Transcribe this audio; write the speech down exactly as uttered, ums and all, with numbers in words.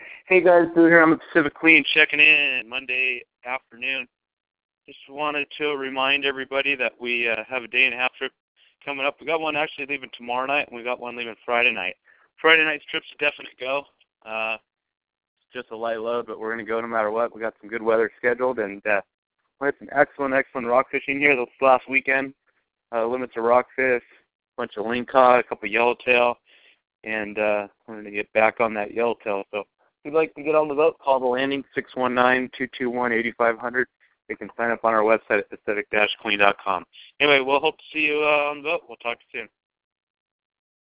Hey guys, Boo here. I'm at Pacific Clean checking in Monday afternoon. Just wanted to remind everybody that we uh, have a day and a half trip coming up. We got one actually leaving tomorrow night, and we got one leaving Friday night. Friday night's trip's a definite go. Uh, it's just a light load, but we're going to go no matter what. We got some good weather scheduled, and uh, we had some excellent, excellent rock fishing here this last weekend. Uh, limits of rockfish, a bunch of lingcod, a couple yellowtail, and uh, we're going to get back on that yellowtail. So if you'd like to get on the boat, call the landing, six one nine, two two one, eight five zero zero. You can sign up on our website at pacific dash clean dot com. Anyway, we'll hope to see you uh, on the boat. We'll talk to you soon.